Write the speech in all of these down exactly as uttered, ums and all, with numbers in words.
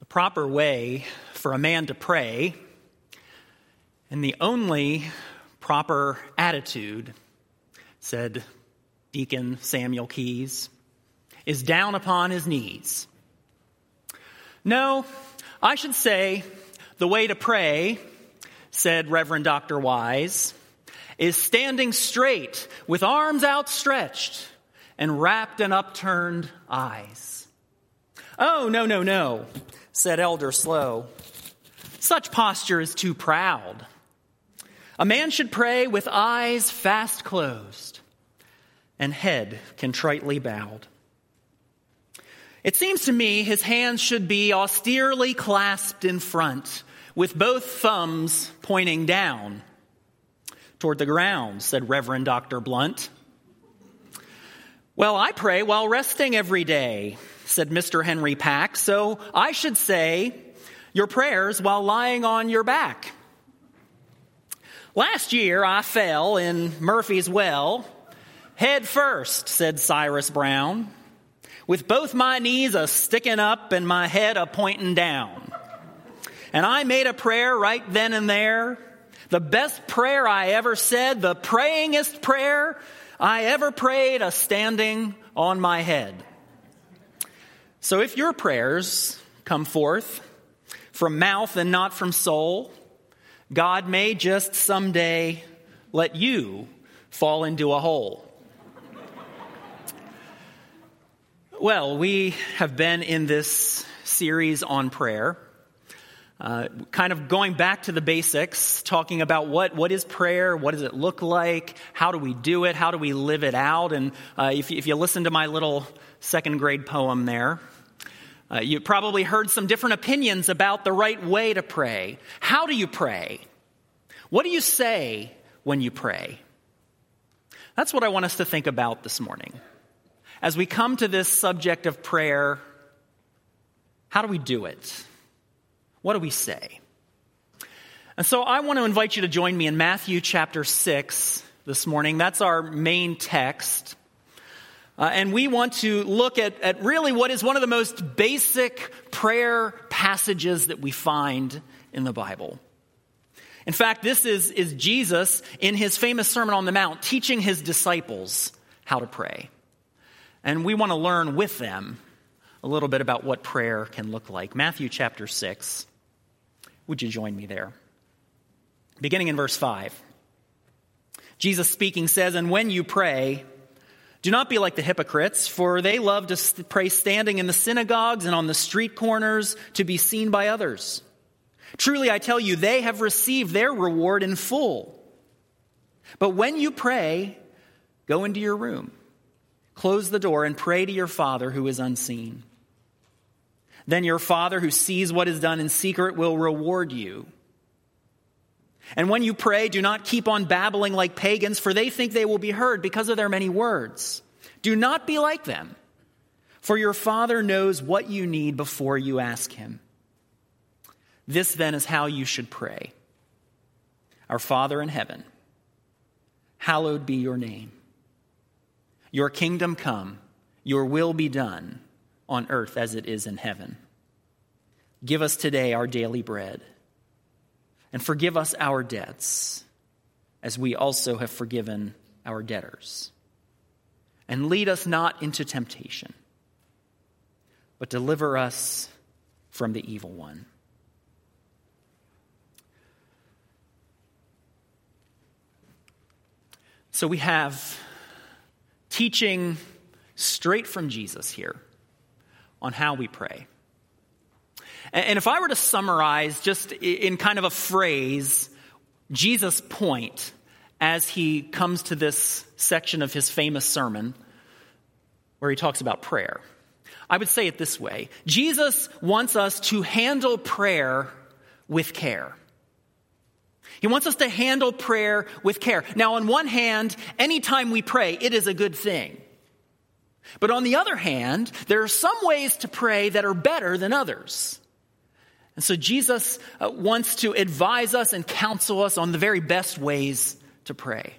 proper way for a man to pray, and the only proper attitude, said Deacon Samuel Keyes, is down upon his knees. No, I should say the way to pray, said Reverend Doctor Wise, is standing straight with arms outstretched and rapt and upturned eyes. Oh, no, no, no, said Elder Slow. Such posture is too proud. A man should pray with eyes fast closed and head contritely bowed. It seems to me his hands should be austerely clasped in front, with both thumbs pointing down toward the ground, said Reverend Doctor Blunt. Well, I pray while resting every day, said Mister Henry Pack, so I should say your prayers while lying on your back. Last year I fell in Murphy's Well, head first, said Cyrus Brown, with both my knees a sticking up and my head a pointing down. And I made a prayer right then and there, the best prayer I ever said, the prayingest prayer I ever prayed, a standing on my head. So if your prayers come forth from mouth and not from soul, God may just someday let you fall into a hole. Well, we have been in this series on prayer, uh, kind of going back to the basics, talking about what, what is prayer, what does it look like, how do we do it, how do we live it out. And uh, if, if you listen to my little second grade poem there, uh, you probably heard some different opinions about the right way to pray. How do you pray? What do you say when you pray? That's what I want us to think about this morning. As we come to this subject of prayer, how do we do it? What do we say? And so I want to invite you to join me in Matthew chapter six this morning. That's our main text. Uh, and we want to look at, at really what is one of the most basic prayer passages that we find in the Bible. In fact, this is, is Jesus in his famous Sermon on the Mount teaching his disciples how to pray. And we want to learn with them a little bit about what prayer can look like. Matthew chapter six. Would you join me there? Beginning in verse five. Jesus speaking says, "And when you pray, do not be like the hypocrites, for they love to pray standing in the synagogues and on the street corners to be seen by others. Truly, I tell you, they have received their reward in full. But when you pray, go into your room. Close the door and pray to your Father who is unseen. Then your Father who sees what is done in secret will reward you. And when you pray, do not keep on babbling like pagans, for they think they will be heard because of their many words. Do not be like them, for your Father knows what you need before you ask him. This then is how you should pray. Our Father in heaven, hallowed be your name. Your kingdom come, your will be done on earth as it is in heaven. Give us today our daily bread, and forgive us our debts, as we also have forgiven our debtors. And lead us not into temptation, but deliver us from the evil one." So we have teaching straight from Jesus here on how we pray. And if I were to summarize just in kind of a phrase, Jesus' point as he comes to this section of his famous sermon where he talks about prayer, I would say it this way. Jesus wants us to handle prayer with care. He wants us to handle prayer with care. Now, on one hand, anytime we pray, it is a good thing. But on the other hand, there are some ways to pray that are better than others. And so Jesus uh, wants to advise us and counsel us on the very best ways to pray.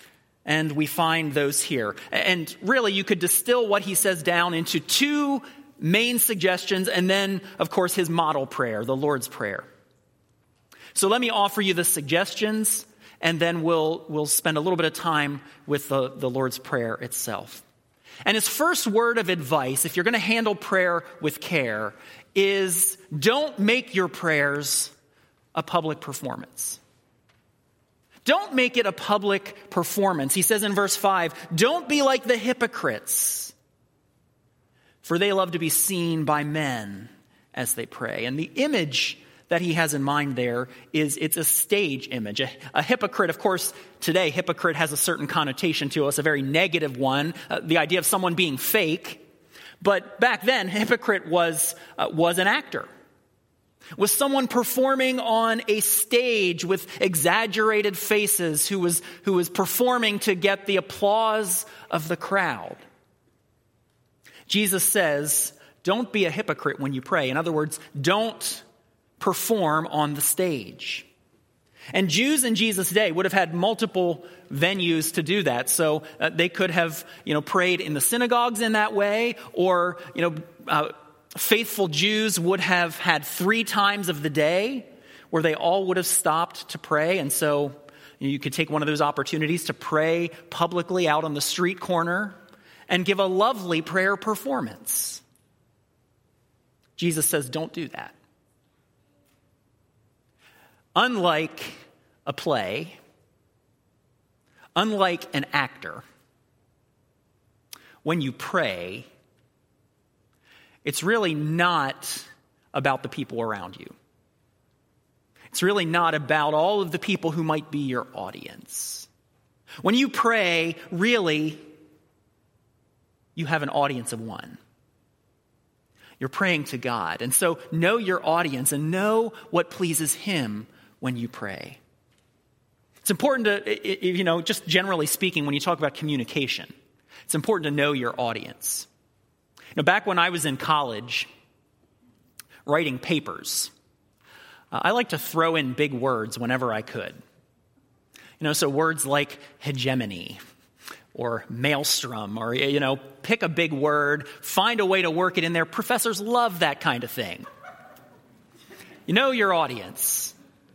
And we find those here. And really, you could distill what he says down into two main suggestions, and then, of course, his model prayer, the Lord's Prayer. So let me offer you the suggestions, and then we'll, we'll spend a little bit of time with the, the Lord's Prayer itself. And his first word of advice, if you're going to handle prayer with care, is don't make your prayers a public performance. Don't make it a public performance. He says in verse five, don't be like the hypocrites, for they love to be seen by men as they pray. And the image that he has in mind there is it's a stage image. A, a hypocrite, of course, today, hypocrite has a certain connotation to us, a very negative one, uh, the idea of someone being fake. But back then, hypocrite was uh, was an actor. Was someone performing on a stage with exaggerated faces who was who was performing to get the applause of the crowd. Jesus says, don't be a hypocrite when you pray. In other words, don't perform on the stage. And Jews in Jesus' day would have had multiple venues to do that. So uh, they could have, you know, prayed in the synagogues in that way, or, you know, uh, faithful Jews would have had three times of the day where they all would have stopped to pray. And so you know, you could take one of those opportunities to pray publicly out on the street corner and give a lovely prayer performance. Jesus says, don't do that. Unlike a play, unlike an actor, when you pray, it's really not about the people around you. It's really not about all of the people who might be your audience. When you pray, really, you have an audience of one. You're praying to God. And so know your audience and know what pleases him when you pray. It's important to, you know, just generally speaking, when you talk about communication, it's important to know your audience. Now, back when I was in college, writing papers, uh, I like to throw in big words whenever I could. You know, so words like hegemony or maelstrom, or, you know, pick a big word, find a way to work it in there. Professors love that kind of thing. You know your audience.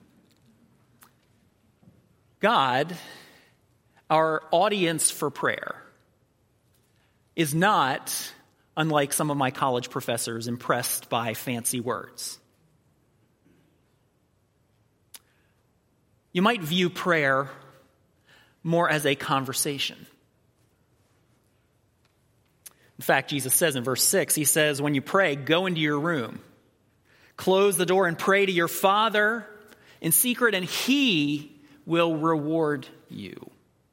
God, our audience for prayer, is not, unlike some of my college professors, impressed by fancy words. You might view prayer more as a conversation. In fact, Jesus says in verse six, he says, when you pray, go into your room, close the door and pray to your Father in secret, and he will reward you.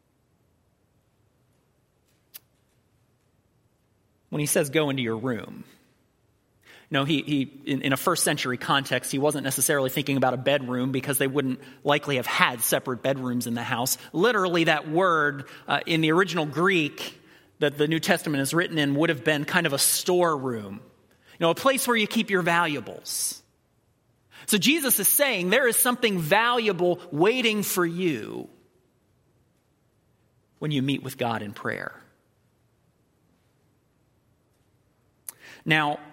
When he says go into your room, you know, he, he in, in a first century context, he wasn't necessarily thinking about a bedroom because they wouldn't likely have had separate bedrooms in the house. Literally, that word uh, in the original Greek that the New Testament is written in would have been kind of a storeroom, you know, a place where you keep your valuables. So Jesus is saying there is something valuable waiting for you when you meet with God in prayer. Now,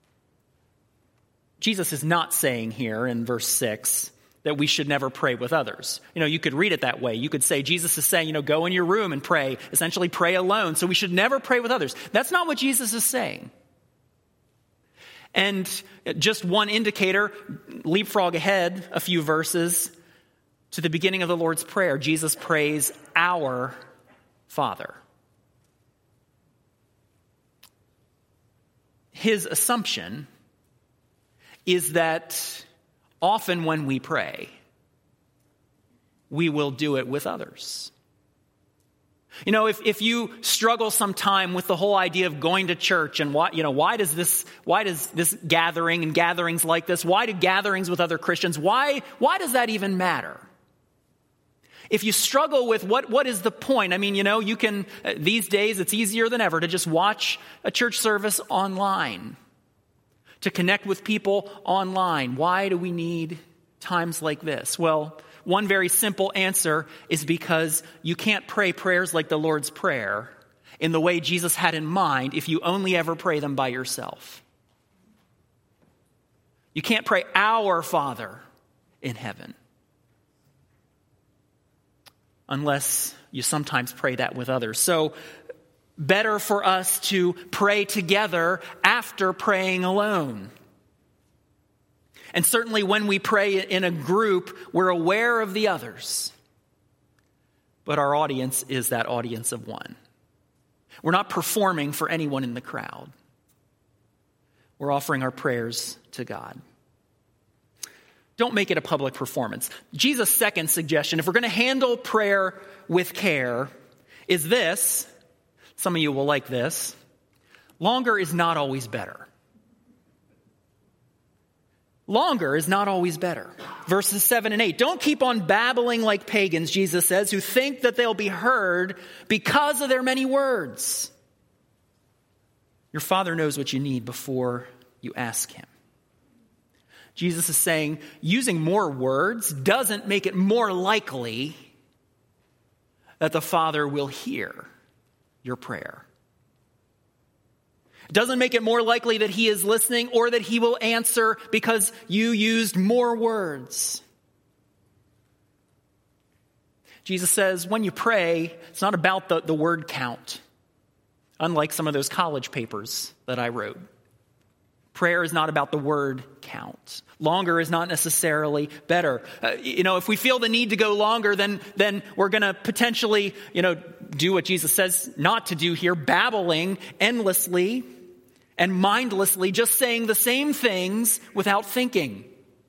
Jesus is not saying here in verse six that we should never pray with others. You know, you could read it that way. You could say Jesus is saying, you know, go in your room and pray, essentially pray alone. So we should never pray with others. That's not what Jesus is saying. And just one indicator, leapfrog ahead a few verses to the beginning of the Lord's Prayer. Jesus prays, our Father. His assumption is that often when we pray, we will do it with others. You know, if, if you struggle sometime with the whole idea of going to church and why, you know, why does this, why does this gathering and gatherings like this, why do gatherings with other Christians, why, why does that even matter? If you struggle with what, what is the point? I mean, you know, you can, uh, these days it's easier than ever to just watch a church service online, to connect with people online. Why do we need times like this? Well, one very simple answer is because you can't pray prayers like the Lord's Prayer in the way Jesus had in mind if you only ever pray them by yourself. You can't pray our Father in heaven unless you sometimes pray that with others. So better for us to pray together after praying alone. And certainly when we pray in a group, we're aware of the others. But our audience is that audience of one. We're not performing for anyone in the crowd. We're offering our prayers to God. Don't make it a public performance. Jesus' second suggestion, if we're going to handle prayer with care, is this. Some of you will like this. Longer is not always better. Longer is not always better. Verses seven and eight. Don't keep on babbling like pagans, Jesus says, who think that they'll be heard because of their many words. Your Father knows what you need before you ask him. Jesus is saying using more words doesn't make it more likely that the Father will hear your prayer. It doesn't make it more likely that he is listening or that he will answer because you used more words. Jesus says when you pray, it's not about the, the word count, unlike some of those college papers that I wrote. Prayer is not about the word count. Longer is not necessarily better. Uh, you know, if we feel the need to go longer, then then we're going to potentially, you know, do what Jesus says not to do here, babbling endlessly and mindlessly, just saying the same things without thinking.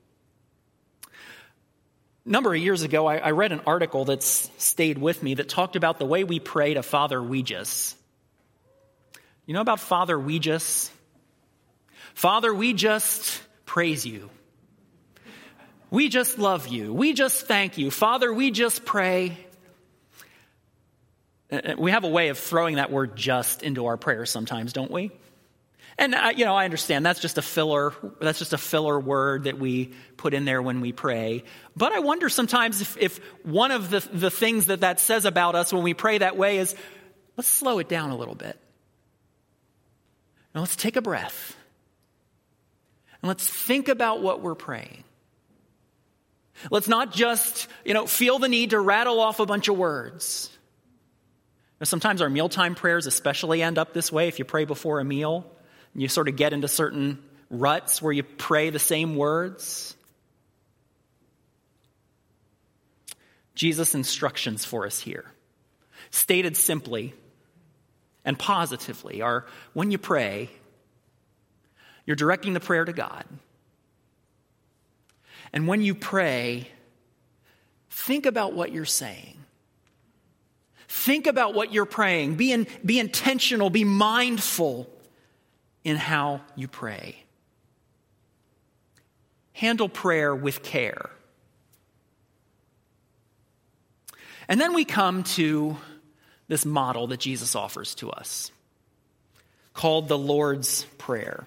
A number of years ago, I, I read an article that's stayed with me that talked about the way we pray to Father Weegis. You know about Father Weegis? Father, we just praise you. We just love you. We just thank you. Father, we just pray. We have a way of throwing that word just into our prayers sometimes, don't we? And, I, you know, I understand that's just a filler. That's just a filler word that we put in there when we pray. But I wonder sometimes if, if one of the, the things that that says about us when we pray that way is, let's slow it down a little bit. Now let's take a breath. And let's think about what we're praying. Let's not just, you know, feel the need to rattle off a bunch of words. Now, sometimes our mealtime prayers especially end up this way. If you pray before a meal, you sort of get into certain ruts where you pray the same words. Jesus' instructions for us here, stated simply and positively, are when you pray, you're directing the prayer to God. And when you pray, think about what you're saying. Think about what you're praying. Be, in, be intentional, be mindful in how you pray. Handle prayer with care. And then we come to this model that Jesus offers to us, called the Lord's Prayer.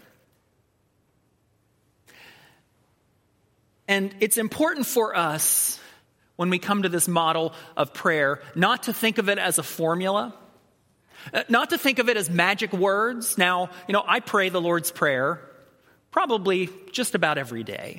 And it's important for us, when we come to this model of prayer, not to think of it as a formula, not to think of it as magic words. Now, you know, I pray the Lord's Prayer probably just about every day.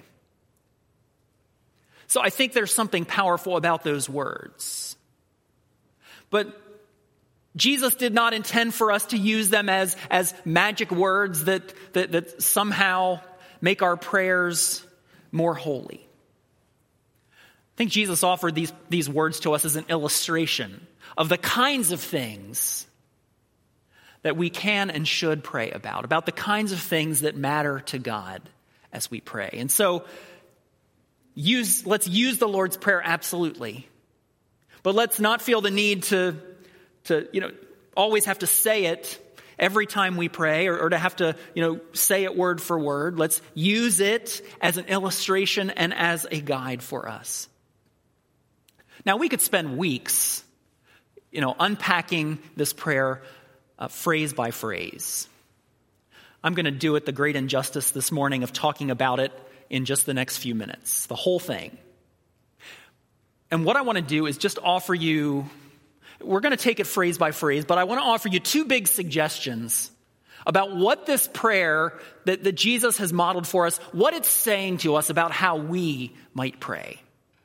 So I think there's something powerful about those words. But Jesus did not intend for us to use them as, as magic words that, that, that somehow make our prayers more holy. I think Jesus offered these, these words to us as an illustration of the kinds of things that we can and should pray about, about the kinds of things that matter to God as we pray. And so use, let's use the Lord's Prayer absolutely, but let's not feel the need to, to you know, always have to say it every time we pray, or, or to have to, you know, say it word for word. Let's use it as an illustration and as a guide for us. Now, we could spend weeks, you know, unpacking this prayer uh, phrase by phrase. I'm going to do it the great injustice this morning of talking about it in just the next few minutes, the whole thing. And what I want to do is just offer you We're going to take it phrase by phrase, but I want to offer you two big suggestions about what this prayer that, that Jesus has modeled for us, what it's saying to us about how we might pray.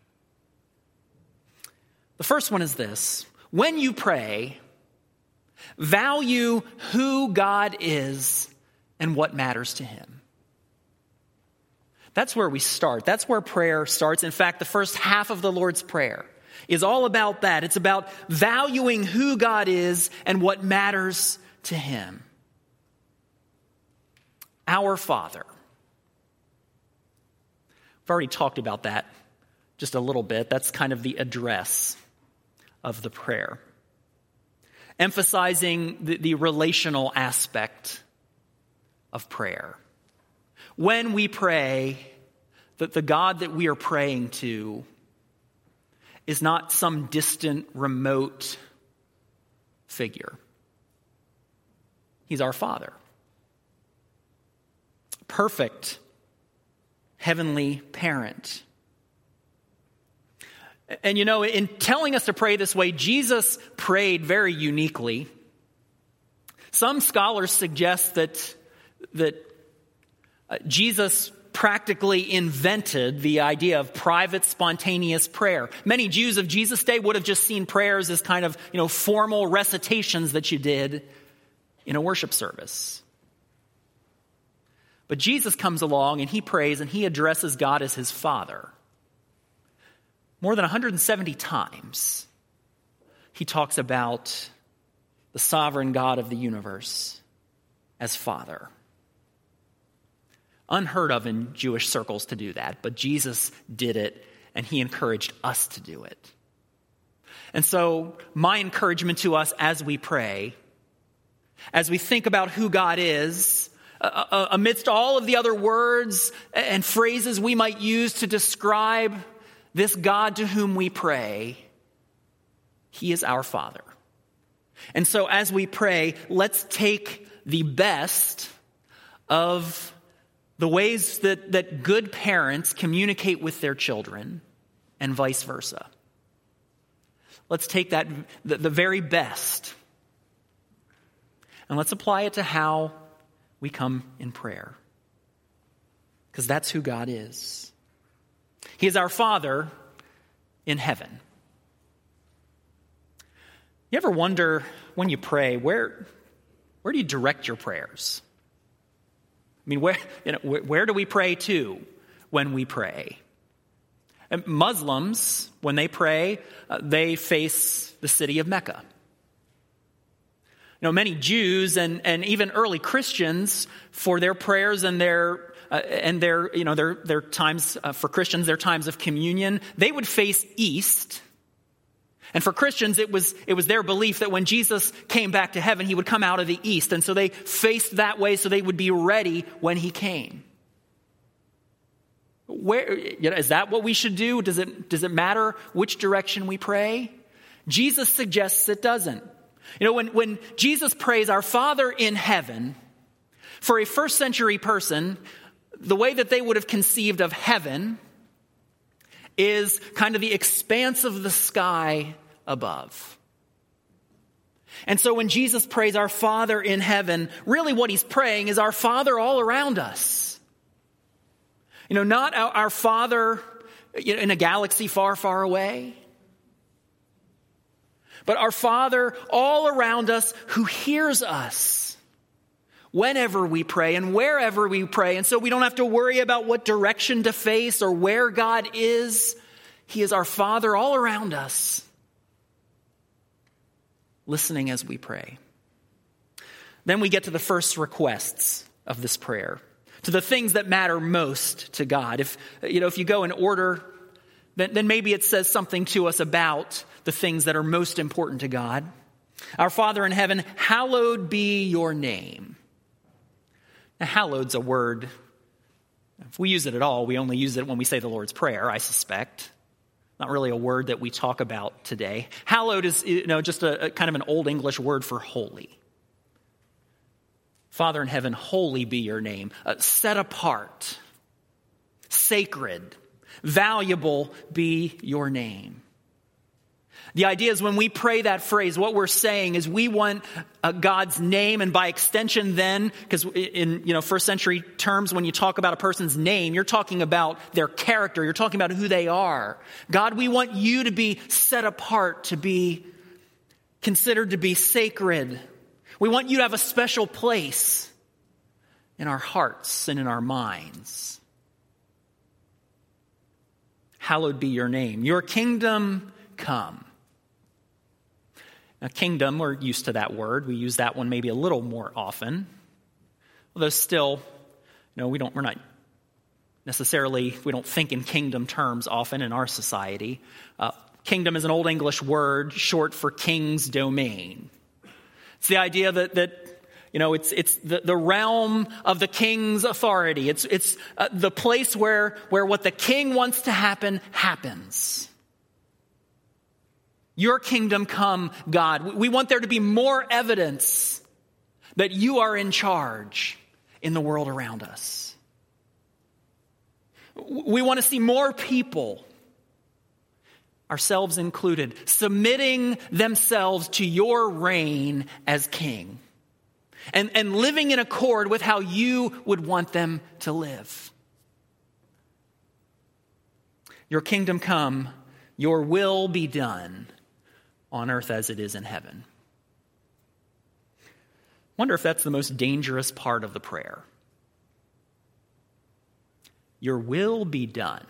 The first one is this: when you pray, value who God is and what matters to him. That's where we start. That's where prayer starts. In fact, the first half of the Lord's Prayer is all about that. It's about valuing who God is and what matters to him. Our Father. We've already talked about that just a little bit. That's kind of the address of the prayer, emphasizing the, the relational aspect of prayer. When we pray, that the God that we are praying to is not some distant, remote figure. He's our Father. Perfect heavenly parent. And you know, in telling us to pray this way, Jesus prayed very uniquely. Some scholars suggest that, that uh, Jesus practically invented the idea of private, spontaneous prayer. Many Jews of Jesus' day would have just seen prayers as kind of, you know, formal recitations that you did in a worship service. But Jesus comes along and he prays and he addresses God as his Father. More than one hundred seventy times, he talks about the sovereign God of the universe as Father. Unheard of in Jewish circles to do that, but Jesus did it, and he encouraged us to do it. And so my encouragement to us as we pray, as we think about who God is, uh, uh, amidst all of the other words and phrases we might use to describe this God to whom we pray, he is our Father. And so as we pray, let's take the best of the ways that, that good parents communicate with their children and vice versa. Let's take that, the, the very best, and let's apply it to how we come in prayer. Because that's who God is. He is our Father in heaven. You ever wonder when you pray, where, where do you direct your prayers? I mean, where, you know, where, where do we pray to when we pray? And Muslims, when they pray, uh, they face the city of Mecca. You know, many Jews and, and even early Christians, for their prayers and their uh, and their you know their their times uh, for Christians, their times of communion, they would face east. And for Christians, it was it was their belief that when Jesus came back to heaven, he would come out of the east. And so they faced that way so they would be ready when he came. Where, you know, is that what we should do? Does it, does it matter which direction we pray? Jesus suggests it doesn't. You know, when, when Jesus prays, our Father in heaven, for a first century person, the way that they would have conceived of heaven is kind of the expanse of the sky above. And so when Jesus prays our Father in heaven, really what he's praying is our Father all around us. You know, not our, our Father in a galaxy far, far away, but our Father all around us who hears us whenever we pray and wherever we pray. And so we don't have to worry about what direction to face or where God is. He is our Father all around us, listening as we pray. Then we get to the first requests of this prayer, to the things that matter most to God. If you know, if you go in order, then, then maybe it says something to us about the things that are most important to God. Our Father in heaven, hallowed be your name. Now, hallowed's a word. If we use it at all, we only use it when we say the Lord's Prayer, I suspect. Not really a word that we talk about today. Hallowed is, you know, just a, a kind of an old English word for holy. Father in heaven, holy be your name. Uh, set apart, sacred, valuable be your name. The idea is when we pray that phrase, what we're saying is we want uh, God's name, and by extension then, because in you know first century terms, when you talk about a person's name, you're talking about their character, you're talking about who they are. God, we want you to be set apart, to be considered to be sacred. We want you to have a special place in our hearts and in our minds. Hallowed be your name. Your kingdom come. Now, kingdom, we're used to that word. We use that one maybe a little more often. Although still, you know, we don't, we're not necessarily, we don't think in kingdom terms often in our society. Uh, kingdom is an Old English word short for king's domain. It's the idea that, that you know, it's it's the, the realm of the king's authority. It's it's uh, the place where where what the king wants to happen, happens. Your kingdom come, God. We want there to be more evidence that you are in charge in the world around us. We want to see more people, ourselves included, submitting themselves to your reign as king and, and living in accord with how you would want them to live. Your kingdom come, your will be done on earth as it is in heaven. Wonder if that's the most dangerous part of the prayer. Your will be done.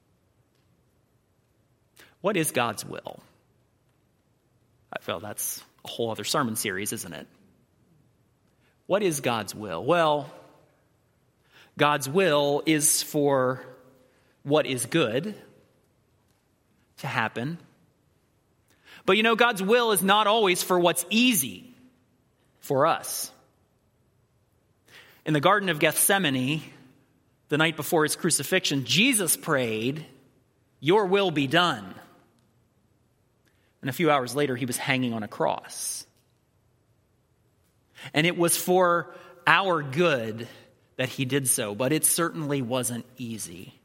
What is God's will? I feel that's a whole other sermon series, isn't it? What is God's will? Well, God's will is for what is good to happen. But you know, God's will is not always for what's easy for us. In the Garden of Gethsemane, the night before his crucifixion, Jesus prayed, "Your will be done." And a few hours later, he was hanging on a cross. And it was for our good that he did so, but it certainly wasn't easy.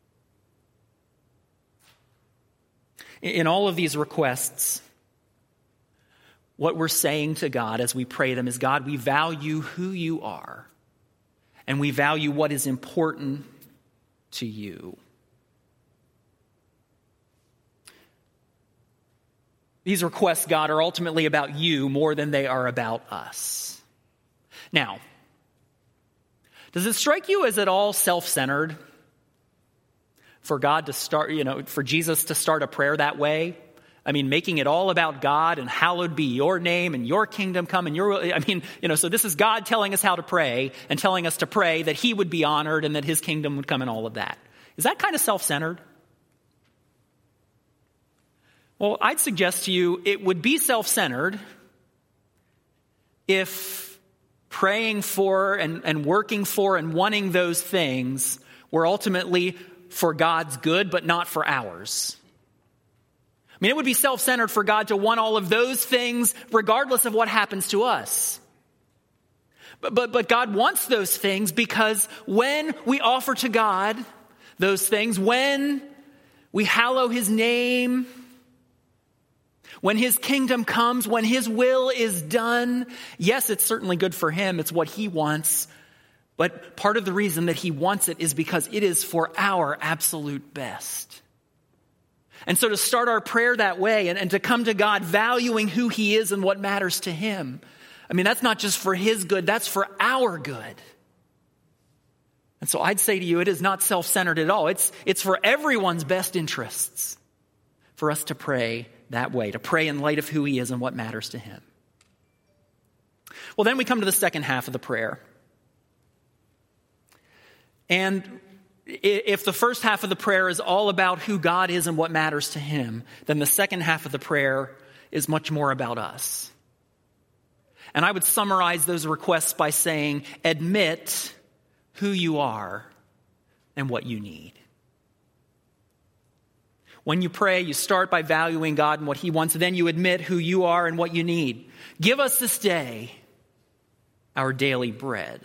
In all of these requests, what we're saying to God as we pray them is, God, we value who you are, and we value what is important to you. These requests, God, are ultimately about you more than they are about us. Now, does it strike you as at all self-centered for God to start, you know, for Jesus to start a prayer that way? I mean, making it all about God and hallowed be your name and your kingdom come and your, I mean, you know, so this is God telling us how to pray and telling us to pray that he would be honored and that his kingdom would come and all of that. Is that kind of self-centered? Well, I'd suggest to you it would be self-centered if praying for and, and working for and wanting those things were ultimately for God's good, but not for ours. I mean, it would be self-centered for God to want all of those things regardless of what happens to us. But, but, but God wants those things because when we offer to God those things, when we hallow his name, when his kingdom comes, when his will is done, yes, it's certainly good for him. It's what he wants. But part of the reason that he wants it is because it is for our absolute best. And so to start our prayer that way and, and to come to God valuing who he is and what matters to him, I mean, that's not just for his good, that's for our good. And so I'd say to you, it is not self-centered at all. It's, it's for everyone's best interests for us to pray that way, to pray in light of who he is and what matters to him. Well, then we come to the second half of the prayer. And if the first half of the prayer is all about who God is and what matters to him, then the second half of the prayer is much more about us. And I would summarize those requests by saying, admit who you are and what you need. When you pray, you start by valuing God and what he wants, and then you admit who you are and what you need. Give us this day our daily bread.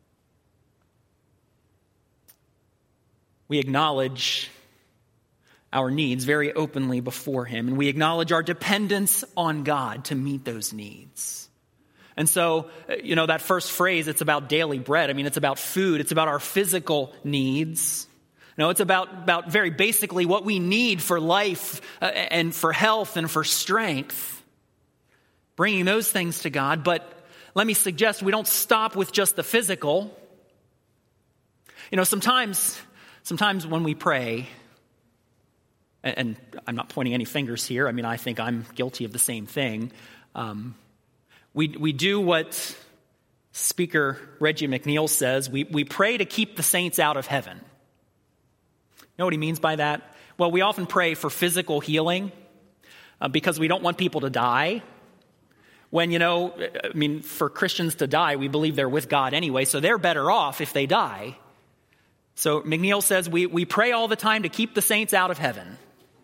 We acknowledge our needs very openly before him, and we acknowledge our dependence on God to meet those needs. And so, you know, that first phrase, it's about daily bread. I mean, it's about food. It's about our physical needs. No, it's about, about very basically what we need for life uh, and for health and for strength. Bringing those things to God. But let me suggest we don't stop with just the physical. You know, sometimes, sometimes when we pray, and, and I'm not pointing any fingers here. I mean, I think I'm guilty of the same thing. Um, we we do what Speaker Reggie McNeil says. We we pray to keep the saints out of heaven. You know what he means by that? Well, we often pray for physical healing uh, because we don't want people to die. When, you know, I mean, for Christians to die, we believe they're with God anyway, so they're better off if they die. So McNeil says we, we pray all the time to keep the saints out of heaven.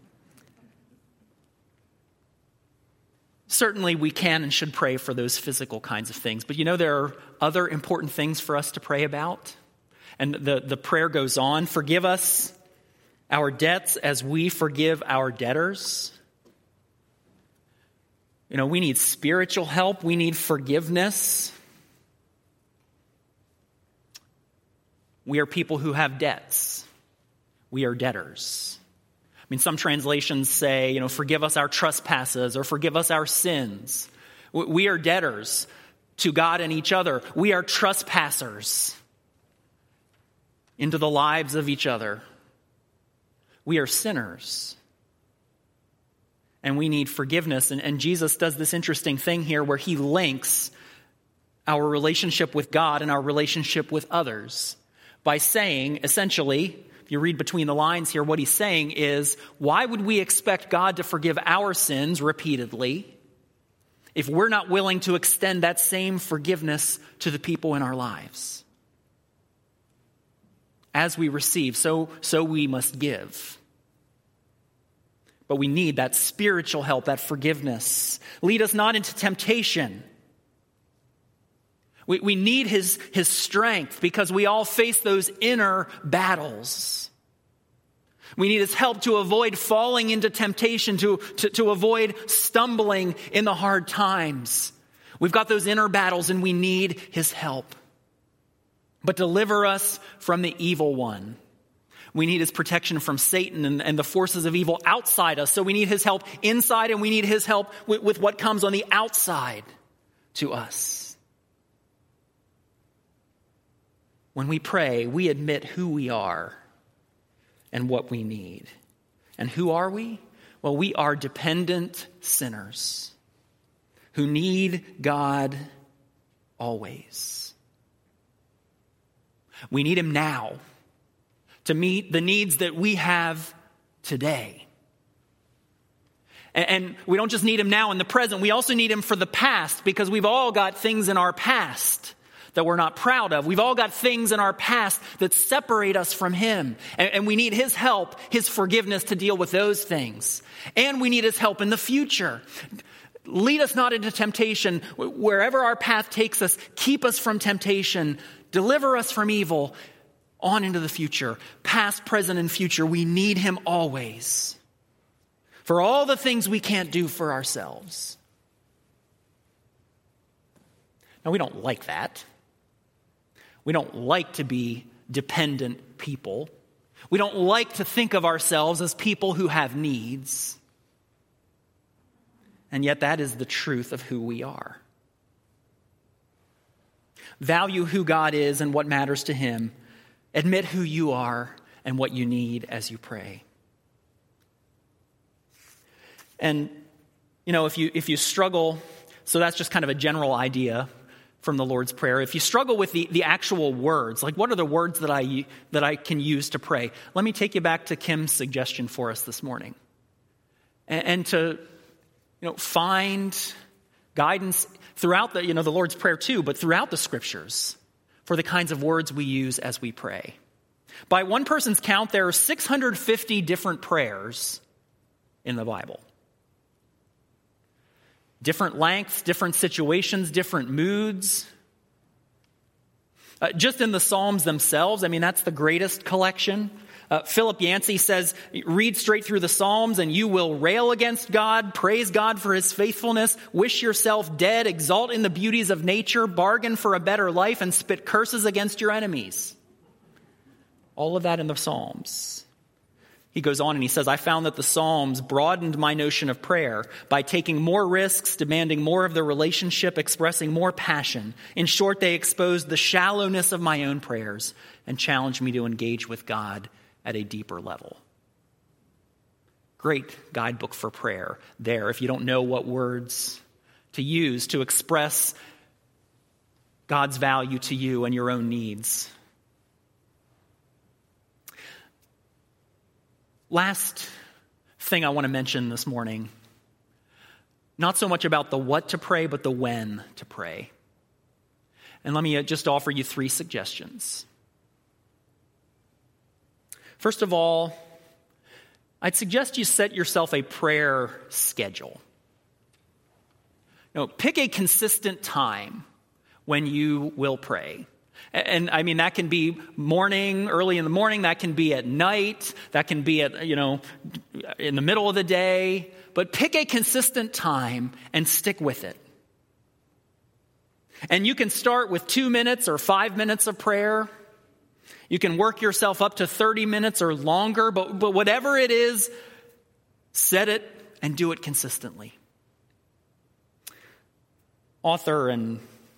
Certainly we can and should pray for those physical kinds of things. But you know, there are other important things for us to pray about. And the, the prayer goes on, forgive us our debts as we forgive our debtors. You know, we need spiritual help. We need forgiveness. We are people who have debts. We are debtors. I mean, some translations say, you know, forgive us our trespasses or forgive us our sins. We are debtors to God and each other. We are trespassers into the lives of each other. We are sinners. And we need forgiveness. And, and Jesus does this interesting thing here where he links our relationship with God and our relationship with others by saying, essentially, if you read between the lines here, what he's saying is, why would we expect God to forgive our sins repeatedly if we're not willing to extend that same forgiveness to the people in our lives? As we receive, so, so we must give. But we need that spiritual help, that forgiveness. Lead us not into temptation. We, we need his, his strength because we all face those inner battles. We need his help to avoid falling into temptation, to, to, to avoid stumbling in the hard times. We've got those inner battles and we need his help. But deliver us from the evil one. We need his protection from Satan and, and the forces of evil outside us. So we need his help inside and we need his help with, with what comes on the outside to us. When we pray, we admit who we are and what we need. And who are we? Well, we are dependent sinners who need God always. We need him now to meet the needs that we have today. And we don't just need him now in the present, we also need him for the past, because we've all got things in our past that we're not proud of. We've all got things in our past that separate us from him. And we need his help, his forgiveness to deal with those things. And we need his help in the future. Lead us not into temptation. Wherever our path takes us, keep us from temptation. Deliver us from evil. On into the future, past, present, and future. We need him always for all the things we can't do for ourselves. Now, we don't like that. We don't like to be dependent people. We don't like to think of ourselves as people who have needs. And yet that is the truth of who we are. Value who God is and what matters to him. Admit who you are and what you need as you pray. And, you know, if you if you struggle, so that's just kind of a general idea from the Lord's Prayer. If you struggle with the, the actual words, like what are the words that I that I can use to pray? Let me take you back to Kim's suggestion for us this morning. And, and to, you know, find guidance throughout the, you know, the Lord's Prayer too, but throughout the scriptures, for the kinds of words we use as we pray. By one person's count, there are six hundred fifty different prayers in the Bible. Different lengths, different situations, different moods. Uh, just in the Psalms themselves, I mean, that's the greatest collection. Uh, Philip Yancey says, read straight through the Psalms and you will rail against God, praise God for his faithfulness, wish yourself dead, exalt in the beauties of nature, bargain for a better life, and spit curses against your enemies. All of that in the Psalms. He goes on and he says, I found that the Psalms broadened my notion of prayer by taking more risks, demanding more of the relationship, expressing more passion. In short, they exposed the shallowness of my own prayers and challenged me to engage with God at a deeper level. Great guidebook for prayer there if you don't know what words to use to express God's value to you and your own needs. Last thing I want to mention this morning, not so much about the what to pray, but the when to pray. And let me just offer you three suggestions. First of all, I'd suggest you set yourself a prayer schedule. You know, pick a consistent time when you will pray. And I mean, that can be morning, early in the morning, that can be at night, that can be at, you know, in the middle of the day, but pick a consistent time and stick with it. And you can start with two minutes or five minutes of prayer. You can work yourself up to thirty minutes or longer, but, but whatever it is, set it and do it consistently. Author and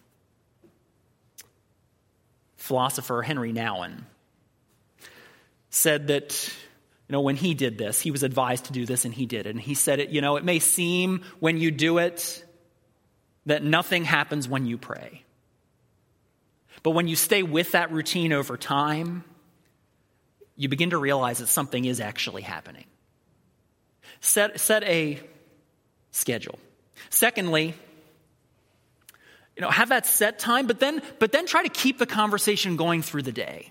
philosopher Henry Nouwen said that, you know, when he did this, he was advised to do this and he did it. And he said, it, you know, it may seem when you do it that nothing happens when you pray. But when you stay with that routine over time, you begin to realize that something is actually happening. Set, set a schedule. Secondly, you know, have that set time, but then, but then try to keep the conversation going through the day.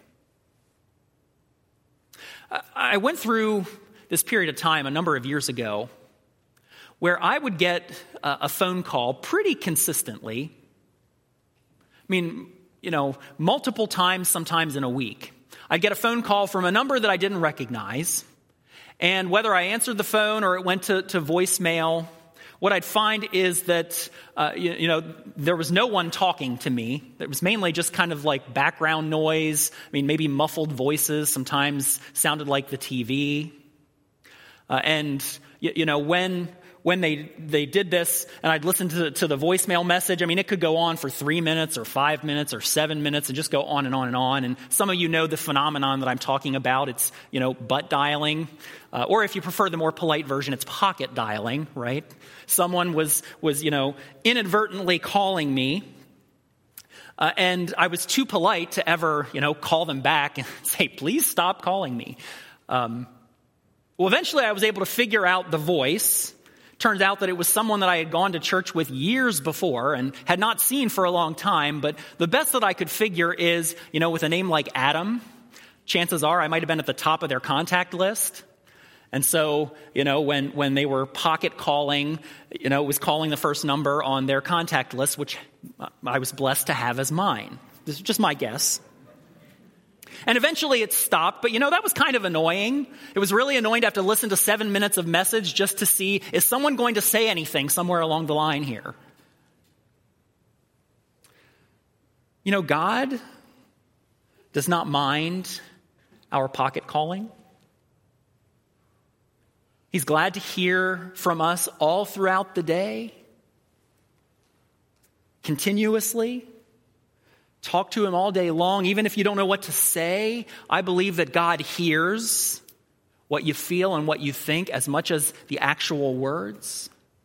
I went through this period of time a number of years ago where I would get a phone call pretty consistently. I mean, you know, multiple times, sometimes in a week. I'd get a phone call from a number that I didn't recognize. And whether I answered the phone or it went to, to voicemail, what I'd find is that, uh, you, you know, there was no one talking to me. It was mainly just kind of like background noise. I mean, maybe muffled voices, sometimes sounded like the T V. Uh, and, you, you know, when... When they, they did this and I'd listen to, to the voicemail message, I mean, it could go on for three minutes or five minutes or seven minutes and just go on and on and on. And some of you know the phenomenon that I'm talking about. It's, you know, butt dialing. Uh, or if you prefer the more polite version, it's pocket dialing, right? Someone was, was you know, inadvertently calling me. Uh, and I was too polite to ever, you know, call them back and say, please stop calling me. Um, well, eventually I was able to figure out the voice. Turns out that it was someone that I had gone to church with years before and had not seen for a long time. But the best that I could figure is, you know, with a name like Adam, chances are I might have been at the top of their contact list. And so, you know, when, when they were pocket calling, you know, it was calling the first number on their contact list, which I was blessed to have as mine. This is just my guess. And eventually it stopped, but you know, that was kind of annoying. It was really annoying to have to listen to seven minutes of message just to see, is someone going to say anything somewhere along the line here? You know, God does not mind our pocket calling. He's glad to hear from us all throughout the day, continuously. Talk to him all day long. Even if you don't know what to say, I believe that God hears what you feel and what you think as much as the actual words.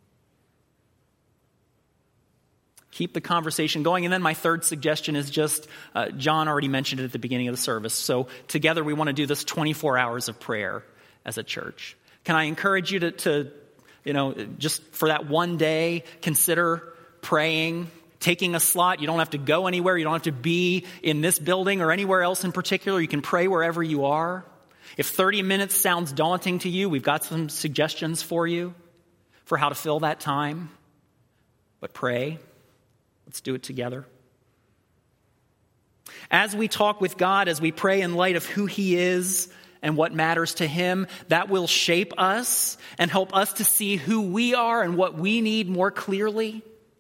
Keep the conversation going. And then my third suggestion is just, uh, John already mentioned it at the beginning of the service. So together we want to do this twenty-four hours of prayer as a church. Can I encourage you to, to you know, just for that one day, consider praying, taking a slot. You don't have to go anywhere. You don't have to be in this building or anywhere else in particular. You can pray wherever you are. If thirty minutes sounds daunting to you, we've got some suggestions for you for how to fill that time. But pray. Let's do it together. As we talk with God, as we pray in light of who he is and what matters to him. That will shape us and help us to see who we are and what we need more clearly.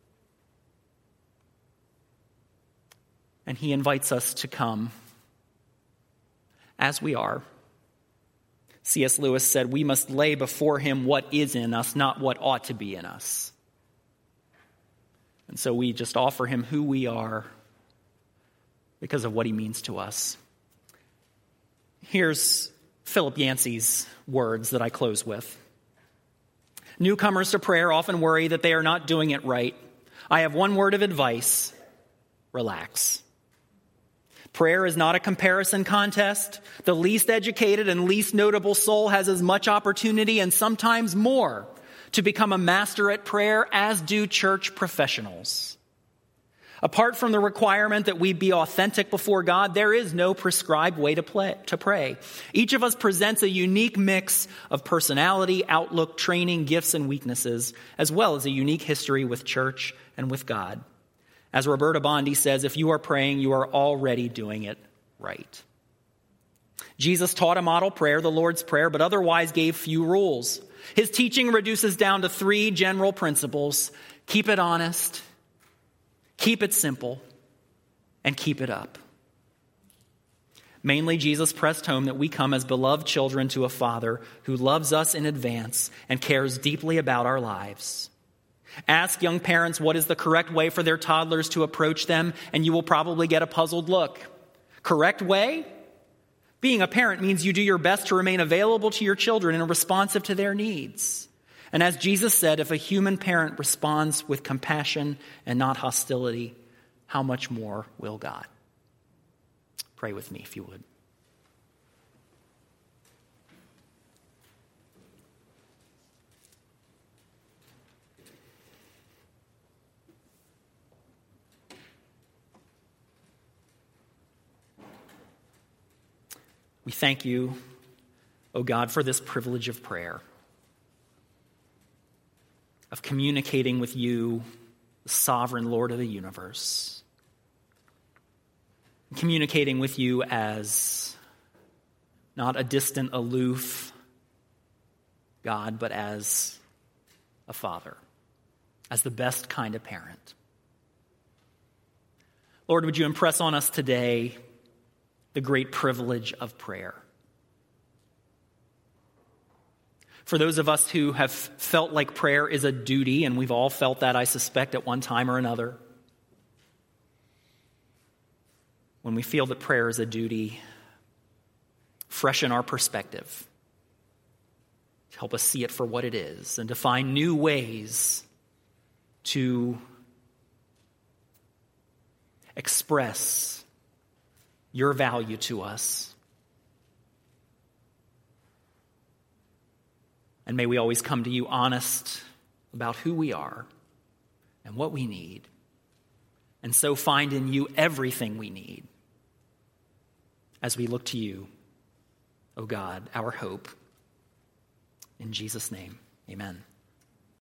And he invites us to come as we are. C S Lewis said, we must lay before him what is in us, not what ought to be in us. And so we just offer him who we are because of what he means to us. Here's Philip Yancey's words that I close with. Newcomers to prayer often worry that they are not doing it right. I have one word of advice: relax. Prayer is not a comparison contest. The least educated and least notable soul has as much opportunity and sometimes more to become a master at prayer as do church professionals. Apart from the requirement that we be authentic before God, there is no prescribed way to, play, to pray. Each of us presents a unique mix of personality, outlook, training, gifts, and weaknesses, as well as a unique history with church and with God. As Roberta Bondi says, if you are praying, you are already doing it right. Jesus taught a model prayer, the Lord's Prayer, but otherwise gave few rules. His teaching reduces down to three general principles: keep it honest, keep it simple, and keep it up. Mainly, Jesus pressed home that we come as beloved children to a Father who loves us in advance and cares deeply about our lives. Ask young parents what is the correct way for their toddlers to approach them, and you will probably get a puzzled look. Correct way? Being a parent means you do your best to remain available to your children and responsive to their needs. And as Jesus said, if a human parent responds with compassion and not hostility, how much more will God? Pray with me if you would. We thank you, O God, for this privilege of prayer, of communicating with you, the sovereign Lord of the universe, communicating with you as not a distant, aloof God, but as a father, as the best kind of parent. Lord, would you impress on us today the great privilege of prayer? For those of us who have felt like prayer is a duty, and we've all felt that, I suspect, at one time or another, when we feel that prayer is a duty, freshen our perspective, help us see it for what it is, and to find new ways to express your value to us. And may we always come to you honest about who we are and what we need, and so find in you everything we need as we look to you, O God, our hope. In Jesus' name, amen.